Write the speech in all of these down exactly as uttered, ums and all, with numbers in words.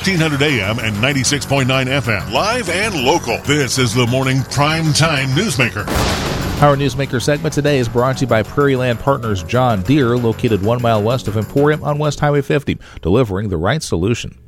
fifteen hundred A M and ninety-six point nine F M. Live and local. This is the Morning Prime Time Newsmaker. Our Newsmaker segment today is brought to you by Prairie Land Partners John Deere, located one mile west of Emporium on West Highway fifty, delivering the right solution.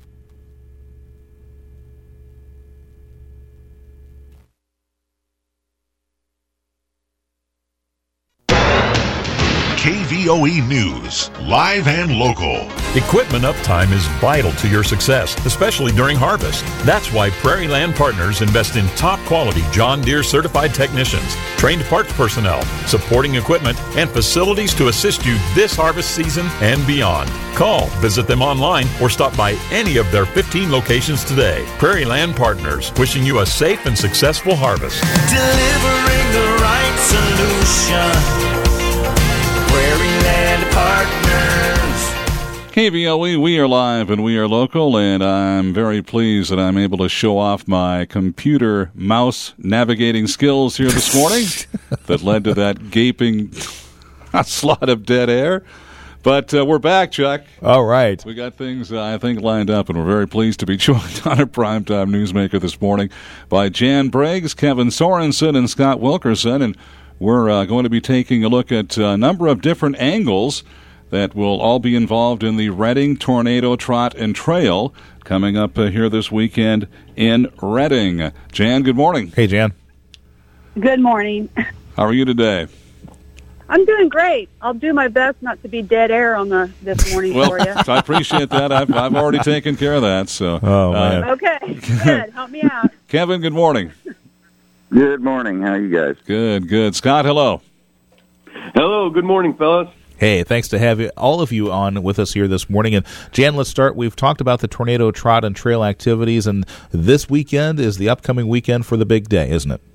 K V O E News, live and local. Equipment uptime is vital to your success, especially during harvest. That's why Prairie Land Partners invest in top-quality John Deere certified technicians, trained parts personnel, supporting equipment, and facilities to assist you this harvest season and beyond. Call, visit them online, or stop by any of their fifteen locations today. Prairie Land Partners, wishing you a safe and successful harvest. Delivering the right solution. Prairie Land Partners. K V O E, we are live and we are local, and I'm very pleased that I'm able to show off my computer mouse navigating skills here this morning that led to that gaping slot of dead air. But uh, we're back, Chuck. All right. We got things, uh, I think, lined up, and we're very pleased to be joined on a Primetime Newsmaker this morning by Jan Briggs, Kevin Sorensen, and Scott Wilkerson, and we're uh, going to be taking a look at a number of different angles that will all be involved in the Reading Tornado Trot and Trail coming up uh, here this weekend in Reading. Jan, good morning. Hey, Jan. Good morning. How are you today? I'm doing great. I'll do my best not to be dead air on the this morning well, for you. I appreciate that. I've, I've already taken care of that. So, oh, man. Uh, okay, good. Help me out. Kevin, good morning. Good morning. How are you guys? Good, good. Scott, hello. Hello. Good morning, fellas. Hey, thanks to have you, all of you on with us here this morning. And Jan, let's start. We've talked about the Tornado Trot and Trail activities, and this weekend is the upcoming weekend for the big day, isn't it?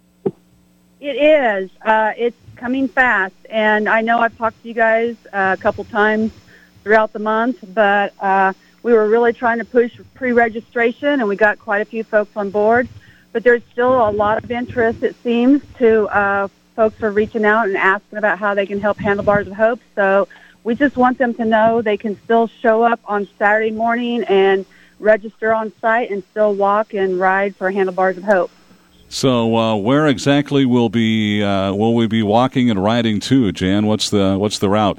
It is. Uh, it's coming fast, and I know I've talked to you guys uh, a couple times throughout the month, but uh, we were really trying to push pre-registration, and we got quite a few folks on board. But there's still a lot of interest, it seems, to uh, folks are reaching out and asking about how they can help Handlebars of Hope. So we just want them to know they can still show up on Saturday morning and register on site and still walk and ride for Handlebars of Hope. So uh, where exactly will be uh, will we be walking and riding to, Jan? What's the what's the route?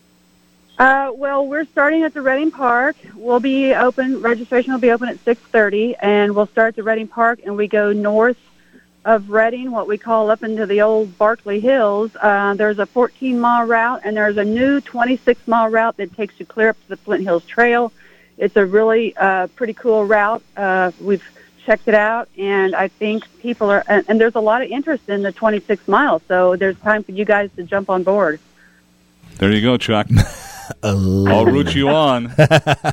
Uh, well, we're starting at the Reading Park. We'll be open. Registration will be open at six thirty, and we'll start at the Reading Park, and we go north of Reading, what we call up into the old Barkley Hills. Uh, there's a fourteen-mile route, and there's a new twenty-six-mile route that takes you clear up to the Flint Hills Trail. It's a really uh, pretty cool route. Uh, we've checked it out, and I think people are, and, and there's a lot of interest in the twenty-six miles, so there's time for you guys to jump on board. There you go, Chuck. I'll root you on. uh,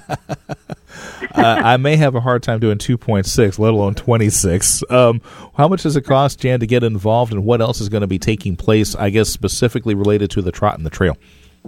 I may have a hard time doing two point six, let alone twenty-six. Um, how much does it cost, Jan, to get involved, and what else is going to be taking place, I guess, specifically related to the trot and the trail?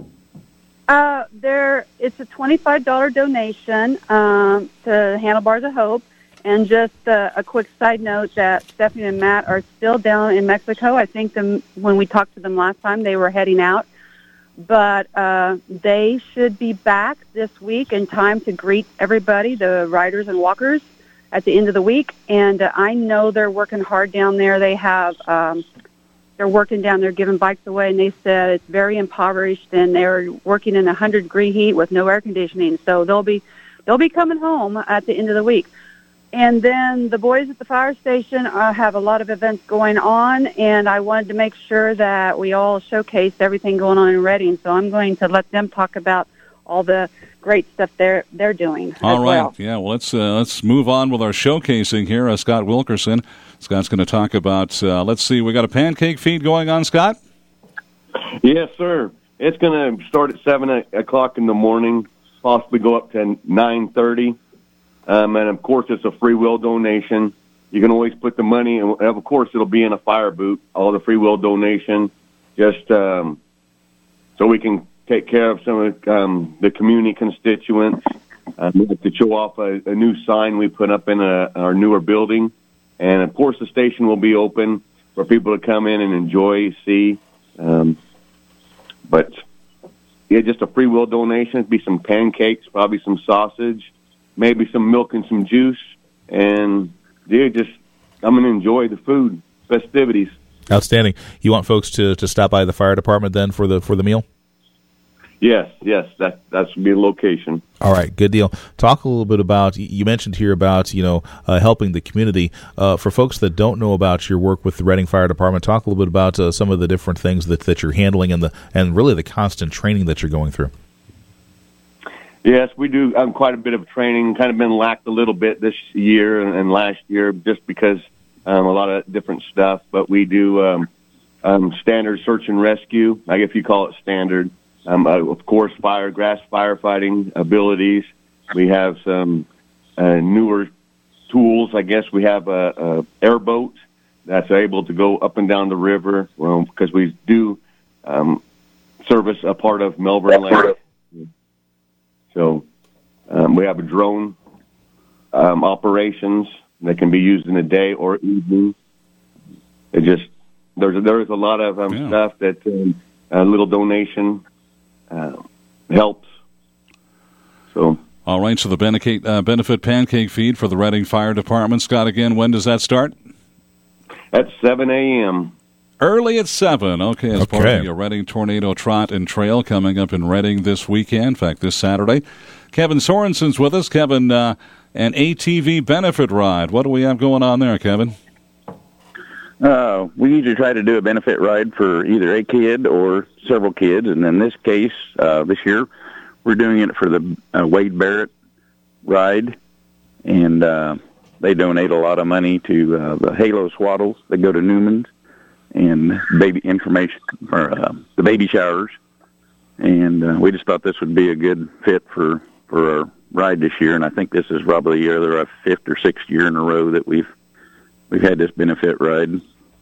Uh, there, it's a twenty-five dollars donation um, to Handlebars of Hope. And just uh, a quick side note that Stephanie and Matt are still down in Mexico. I think them, when we talked to them last time, they were heading out. But uh, they should be back this week in time to greet everybody, the riders and walkers, at the end of the week. And uh, I know they're working hard down there. They have, um, they're working down there giving bikes away, and they said it's very impoverished, and they're working in a hundred degree heat with no air conditioning. So they'll be, they'll be coming home at the end of the week. And then the boys at the fire station uh, have a lot of events going on, and I wanted to make sure that we all showcase everything going on in Reading. So I'm going to let them talk about all the great stuff they're they're doing. All right, well. yeah. Well, let's uh, let's move on with our showcasing here. Uh, Scott Wilkerson. Scott's going to talk about. Uh, let's see, we got a pancake feed going on, Scott. Yes, sir. It's going to start at seven o'clock in the morning, possibly go up to nine thirty. Um, and, of course, it's a free will donation. You can always put the money, and of course, it'll be in a fire boot, all the free will donation, just um, so we can take care of some of um, the community constituents. Um, we have to show off a, a new sign we put up in a, our newer building. And, of course, the station will be open for people to come in and enjoy, see. Um, but, yeah, just a free will donation. It'd be some pancakes, probably some sausage. maybe some milk and some juice, and yeah, just I'm going to enjoy the food festivities. Outstanding. You want folks to, to stop by the fire department then for the for the meal? Yes, yes, that that should be the location. All right, good deal. Talk a little bit about, you mentioned here about, you know, uh, helping the community. Uh, for folks that don't know about your work with the Reading Fire Department, talk a little bit about uh, some of the different things that, that you're handling and the and really the constant training that you're going through. Yes, we do um, quite a bit of training, kind of been lacked a little bit this year and, and last year just because um, a lot of different stuff, but we do um, um, standard search and rescue, I guess you call it standard. Um, uh, of course, fire, grass firefighting abilities. We have some uh, newer tools. I guess we have a, a airboat that's able to go up and down the river well, because we do um, service a part of Melbourne Lake. So um, we have a drone um, operations that can be used in the day or evening. It just there's there's a lot of um, yeah. stuff that um, a little donation. Uh, helps. So, all right. So the benefit, uh, benefit pancake feed for the Reading Fire Department, Scott. Again, when does that start? At seven a.m. Early at seven. Okay, as okay. part of the Reading Tornado Trot and Trail coming up in Reading this weekend. In fact, this Saturday. Kevin Sorensen's with us. Kevin, uh, an A T V benefit ride. What do we have going on there, Kevin? Uh, we usually try to do a benefit ride for either a kid or several kids, and in this case, uh, this year, we're doing it for the uh, Wade Barrett ride, and uh, they donate a lot of money to uh, the Halo Swaddles that go to Newman's, and baby information, or uh, the baby showers, and uh, we just thought this would be a good fit for, for our ride this year, and I think this is probably either our fifth or sixth year in a row that we've We've had this benefit ride.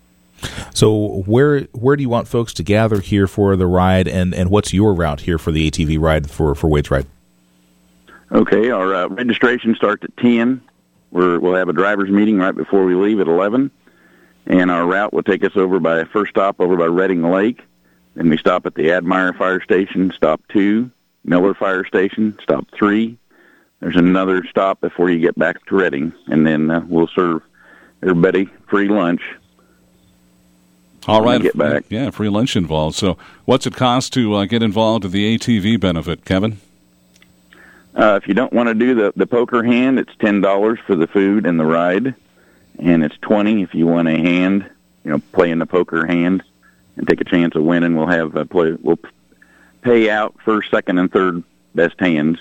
So where where do you want folks to gather here for the ride, and, and what's your route here for the A T V ride for, for Wade's Ride? Okay, our uh, registration starts at ten. We're, we'll have a driver's meeting right before we leave at eleven, and our route will take us over by, first stop over by Reading Lake, then we stop at the Admire Fire Station, stop two, Miller Fire Station, stop three. There's another stop before you get back to Reading, and then uh, we'll serve everybody free lunch. All right. Get back. Yeah, free lunch involved. So what's it cost to uh, get involved in the A T V benefit, Kevin? Uh, if you don't want to do the, the poker hand, it's ten dollars for the food and the ride, and it's twenty dollars if you want a hand, you know, play in the poker hand and take a chance of winning. We'll have a play, we'll pay out first, second, and third best hands.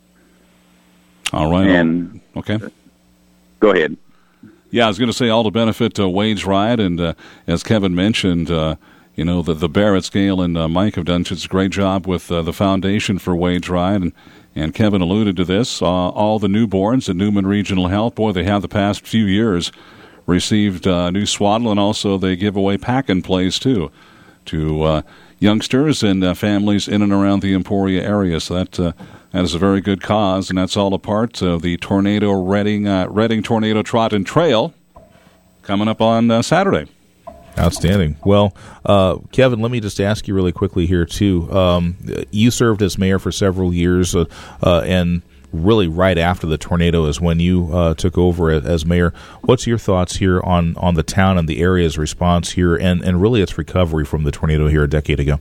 All right. And okay. Go ahead. Yeah, I was going to say all to benefit uh, Wade's Ride, and uh, as Kevin mentioned, uh, you know, the, the Barrett Scale and uh, Mike have done just a great job with uh, the foundation for Wade's Ride, and, and Kevin alluded to this. Uh, all the newborns at Newman Regional Health, boy, they have the past few years received uh, new swaddle, and also they give away pack-and-plays, too, to uh, youngsters and uh, families in and around the Emporia area. So that uh, that is a very good cause, and that's all a part of the Tornado Reading, uh, Reading Tornado Trot and Trail coming up on uh, Saturday. Outstanding. Well, uh, Kevin, let me just ask you really quickly here, too. Um, you served as mayor for several years, uh, uh, and really right after the tornado is when you uh, took over as mayor. What's your thoughts here on, on the town and the area's response here, and, and really its recovery from the tornado here a decade ago?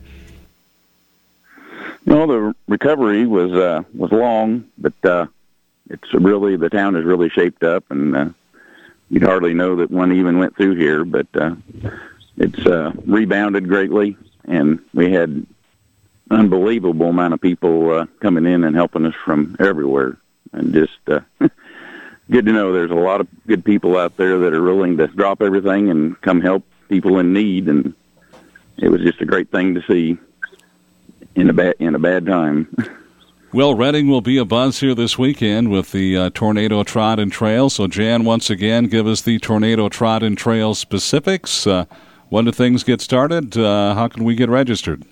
You know, the recovery was uh, was long, but uh, it's really, the town is really shaped up, and uh, you'd hardly know that one even went through here, but uh, it's uh, rebounded greatly, and we had an unbelievable amount of people uh, coming in and helping us from everywhere, and just uh, good to know there's a lot of good people out there that are willing to drop everything and come help people in need, and it was just a great thing to see in a bad in a bad time. Well, Reading will be abuzz here this weekend with the uh, Tornado Trot and Trail. So, Jan, once again, give us the Tornado Trot and Trail specifics. Uh, when do things get started? Uh, how can we get registered?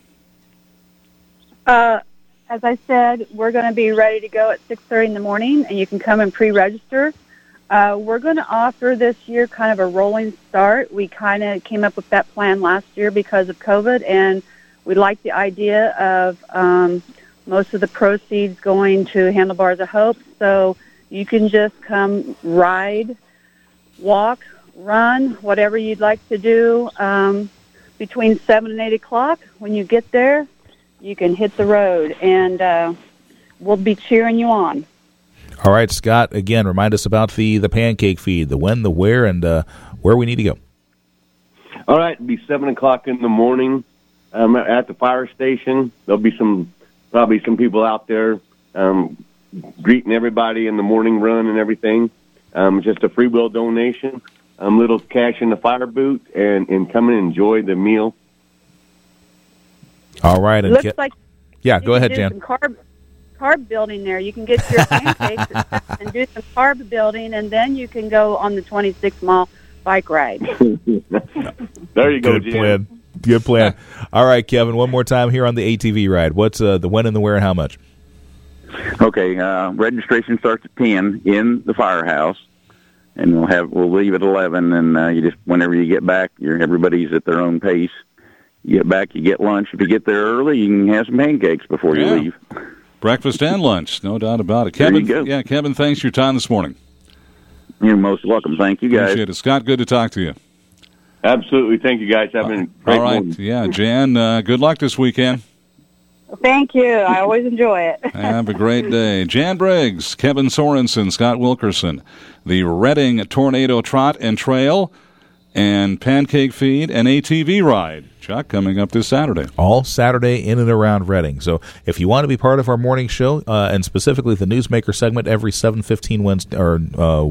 Uh, as I said, we're going to be ready to go at six thirty in the morning, and you can come and pre-register. Uh, we're going to offer this year kind of a rolling start. We kind of came up with that plan last year because of COVID, and we like the idea of um, most of the proceeds going to Handlebars of Hope. So You can just come ride, walk, run, whatever you'd like to do. Um, between seven and eight o'clock, when you get there, you can hit the road, and uh, we'll be cheering you on. All right, Scott, again, remind us about the, the pancake feed, the when, the where, and uh, where we need to go. All right, it'll be seven o'clock in the morning um, at the fire station. There'll be some, probably some people out there um, greeting everybody in the morning run and everything. Um, just a free will donation, a um, little cash in the fire boot, and, and come and enjoy the meal. All right. And Looks get, like yeah, go ahead, do Jan. Some carb, carb building there. You can get your pancakes and do some carb building, and then you can go on the twenty-six mile bike ride. There you go, Good Jan. plan. Good plan. All right, Kevin, one more time here on the A T V ride. What's uh, the when and the where and how much? Okay, uh, registration starts at ten in the firehouse, and we'll have we'll leave at eleven. And uh, you just whenever you get back, you're everybody's at their own pace. You get back, you get lunch. If you get there early, you can have some pancakes before Yeah. you leave. Breakfast and lunch, no doubt about it. There Kevin, you go. yeah, Kevin, thanks for your time this morning. You're most welcome. Thank you, guys. Appreciate it. Scott, good to talk to you. Absolutely. Thank you, guys. Having a great All right, morning. yeah, Jan, uh, good luck this weekend. Thank you. I always enjoy it. Have a great day. Jan Briggs, Kevin Sorensen, Scott Wilkerson, the Reading Tornado Trot and Trail, and Pancake Feed and A T V Ride. Chuck, coming up this Saturday. All Saturday in and around Reading. So if you want to be part of our morning show, uh, and specifically the Newsmaker segment every seven fifteen Wednesday, or uh,